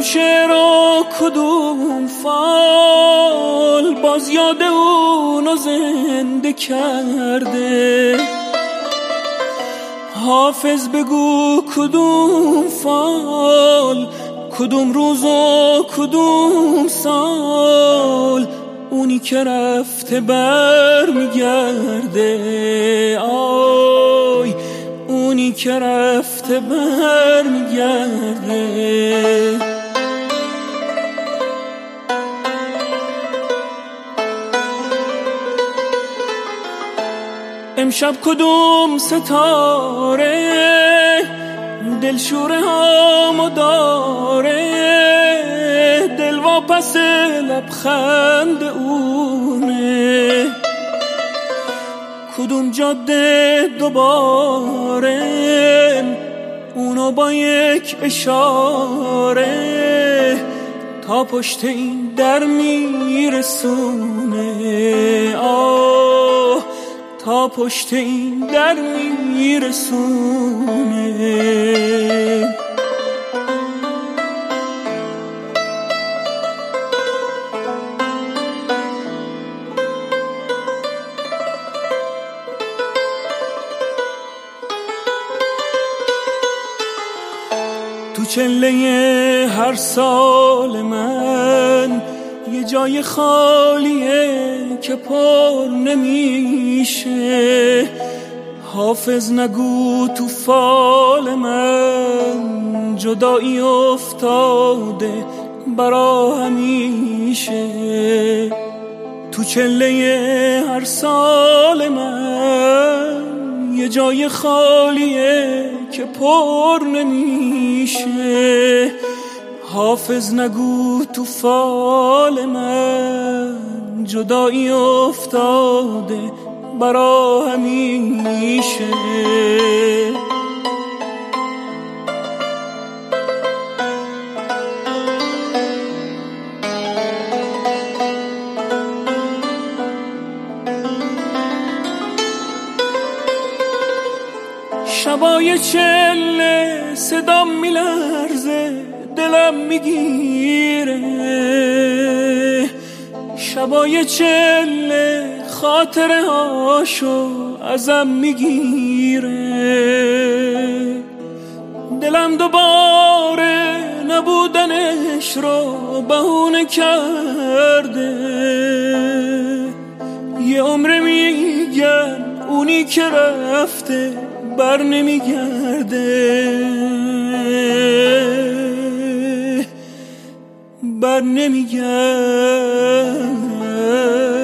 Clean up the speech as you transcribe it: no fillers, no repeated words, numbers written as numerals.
شعر و کدوم فال باز یاد اونو زنده کرده. حافظ بگو کدوم فال، کدوم روز و کدوم سال، اونی که رفته بر میگرده. آی اونی که رفته بر میگرده. امشب کدوم ستاره دلشوره هامو داره، دل واپس لبخند اونه. کدوم جاده دوباره اونو با یک اشاره تا پشت این در میرسونه. آه تا پشت این در میرسونه. تو چله هر سال من یه جای خالیه که پر نمیشه. حافظ نگو تو فال من جدایی افتاده برا همیشه. تو چله هر سال من یه جای خالیه که پر نمیشه. حافظ نگو تو فال من جدایی افتاده برا همیشه. شبای چله صدام میلرزه دلم میگیره. شبای چله خاطره هاشو ازم میگیره. دلم دوباره نبودنش رو بهونه کرده. یه عمر میگم اونی که رفته بر نمیگرده. بر نمیگرده.